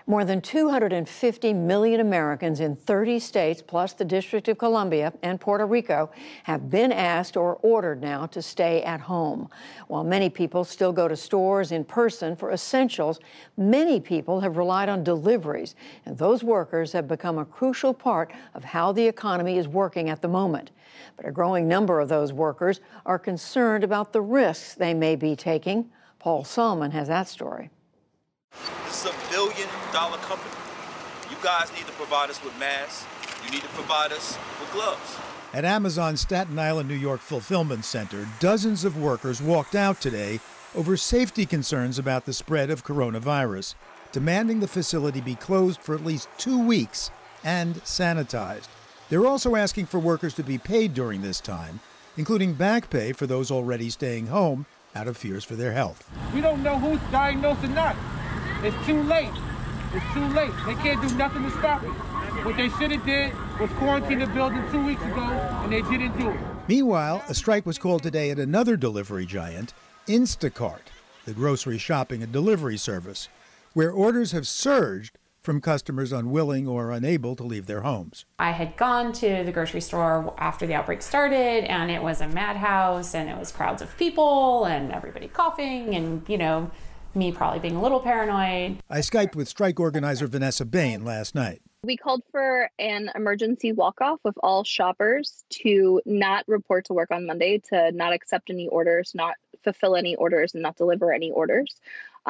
More than 250 million Americans in 30 states, plus the District of Columbia and Puerto Rico, have been asked or ordered now to stay at home. While many people still go to stores in person for essentials, many people have relied on deliveries, and those workers have become a crucial part of how the economy is working at the moment. But a growing number of those workers are concerned about the risks they may be taking. Paul Solomon has that story. This is $1 billion company. You guys need to provide us with masks. You need to provide us with gloves. At Amazon's Staten Island, New York fulfillment center, dozens of workers walked out today over safety concerns about the spread of coronavirus, demanding the facility be closed for at least 2 weeks and sanitized. They're also asking for workers to be paid during this time, including back pay for those already staying home out of fears for their health. We don't know who's diagnosed or not. It's too late. It's too late. They can't do nothing to stop it. What they should have did was quarantine the building 2 weeks ago, and they didn't do it. Meanwhile, a strike was called today at another delivery giant, Instacart, the grocery shopping and delivery service, where orders have surged from customers unwilling or unable to leave their homes. I had gone to the grocery store after the outbreak started, and it was a madhouse, and it was crowds of people, and everybody coughing, and, me probably being a little paranoid. I Skyped with strike organizer Vanessa Bain last night. We called for an emergency walk-off with all shoppers to not report to work on Monday, to not accept any orders, not fulfill any orders, and not deliver any orders.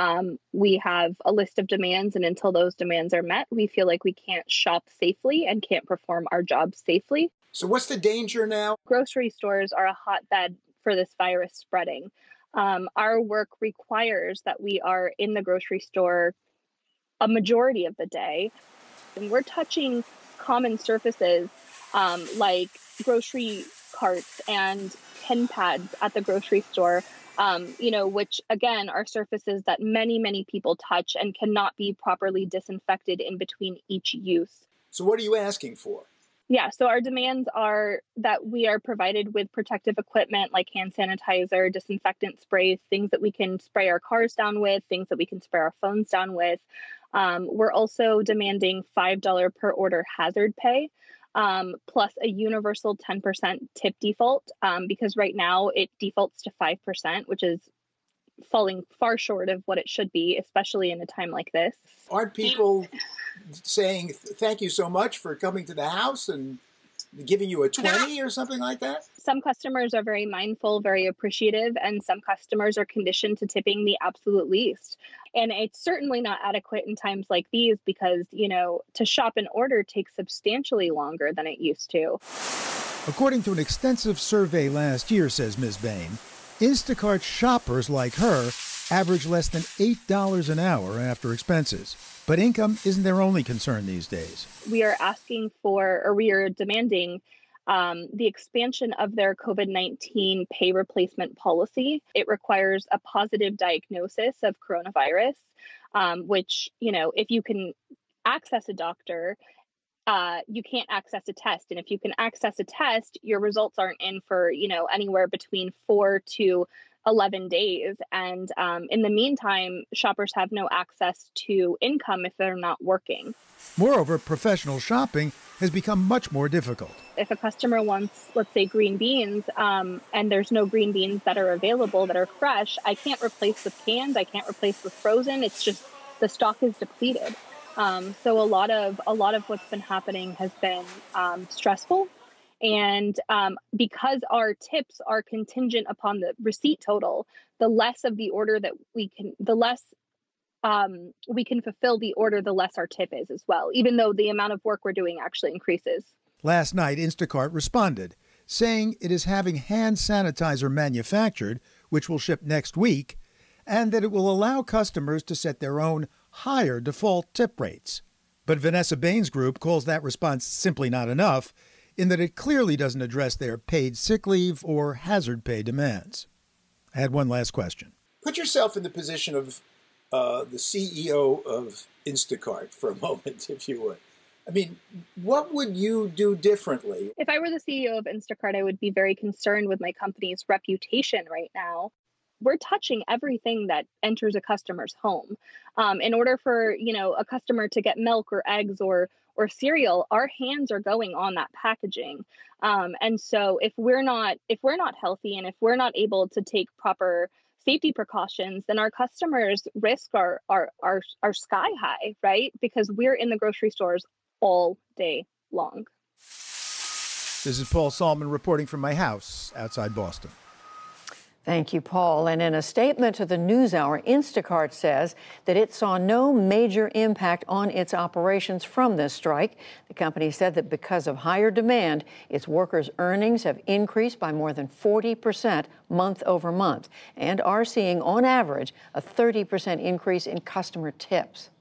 We have a list of demands, and until those demands are met, we feel like we can't shop safely and can't perform our jobs safely. So what's the danger now? Grocery stores are a hotbed for this virus spreading. Our work requires that we are in the grocery store a majority of the day, and we're touching common surfaces like grocery carts and pen pads at the grocery store, which again are surfaces that many people touch and cannot be properly disinfected in between each use. So what are you asking for? Yeah, so our demands are that we are provided with protective equipment like hand sanitizer, disinfectant sprays, things that we can spray our cars down with, things that we can spray our phones down with. We're also demanding $5 per order hazard pay, plus a universal 10% tip default, because right now it defaults to 5%, which is falling far short of what it should be, especially in a time like this. Aren't people saying thank you so much for coming to the house and giving you a 20 or something like that? Some customers are very mindful, very appreciative, and some customers are conditioned to tipping the absolute least. And it's certainly not adequate in times like these because, to shop and order takes substantially longer than it used to. According to an extensive survey last year, says Ms. Bain, Instacart shoppers like her average less than $8 an hour after expenses. But income isn't their only concern these days. We are demanding the expansion of their COVID-19 pay replacement policy. It requires a positive diagnosis of coronavirus, which, if you can access a doctor, you can't access a test. And if you can access a test, your results aren't in for, anywhere between 4 to 11 days. And in the meantime, shoppers have no access to income if they're not working. Moreover, professional shopping has become much more difficult. If a customer wants, let's say, green beans, and there's no green beans that are available that are fresh, I can't replace with canned, I can't replace with frozen. It's just the stock is depleted. So a lot of what's been happening has been stressful. And because our tips are contingent upon the receipt total, the less of the order that we can fulfill the order, the less our tip is as well, even though the amount of work we're doing actually increases. Last night, Instacart responded, saying it is having hand sanitizer manufactured, which will ship next week, and that it will allow customers to set their own higher default tip rates. But Vanessa Bain's group calls that response simply not enough, in that it clearly doesn't address their paid sick leave or hazard pay demands. I had one last question. Put yourself in the position of the CEO of Instacart for a moment, if you would. I mean, what would you do differently? If I were the CEO of Instacart, I would be very concerned with my company's reputation right now. we're touching everything that enters a customer's home. In order for, a customer to get milk or eggs or cereal, our hands are going on that packaging. And so if we're not healthy, and if we're not able to take proper safety precautions, then our customers' risk are sky high, right? Because we're in the grocery stores all day long. This is Paul Salman reporting from my house outside Boston. Thank you, Paul. And in a statement to the NewsHour, Instacart says that it saw no major impact on its operations from this strike. The company said that because of higher demand, its workers' earnings have increased by more than 40% month over month and are seeing, on average, a 30% increase in customer tips.